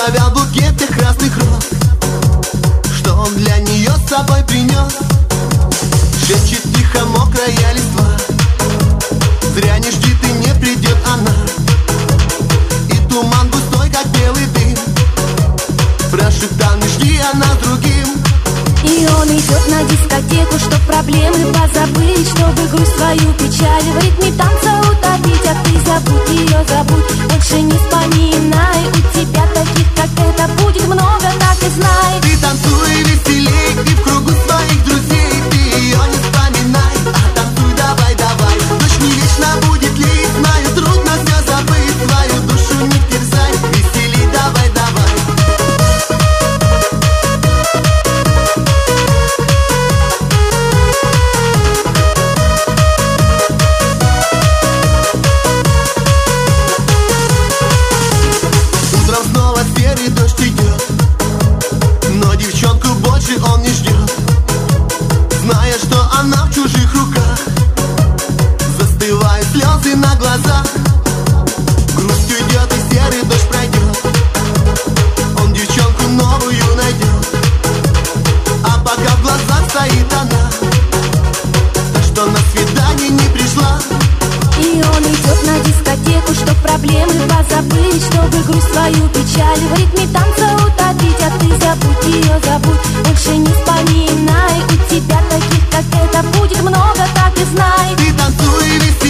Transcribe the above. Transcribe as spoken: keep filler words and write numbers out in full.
завял букет тех красных роз, что он для нее с собой принес. Шепчет тихо мокрая листва: зря не жди, ты, не придет она. И туман густой, как белый дым, прошептал: не жди, она с другим. И он идет на дискотеку, чтоб проблемы позабыть, чтобы грусть свою печаль в ритме танца утопить. А ты забудь ее, забудь, больше не вспоминай. У тебя таких, как это, будет много, так и знай. Ты танцуй веселей, и в кругу своих друзей ты ее не вспоминай, а танцуй давай, давай. Ночь не вечно будет лить, знаю, трудно все забыть, свою душу не терзай, весели давай, давай. Утром снова серый дождь идет, но девчонку больше он не ждет, зная, что она в чужих руках. Застывают слезы на глазах, грусть уйдет и серый дождь пройдет, он девчонку новую найдет. А пока в глазах стоит она, та, что на свидание не пришла. И он идет на дискотеку, чтоб проблемы позабыть, чтобы грусть свою печаль в ритме танца утопить. А ты забудь ее, забудь, больше не вспоминай. У тебя таких, как это, будет много, так и знай. Ты танцуй веселей,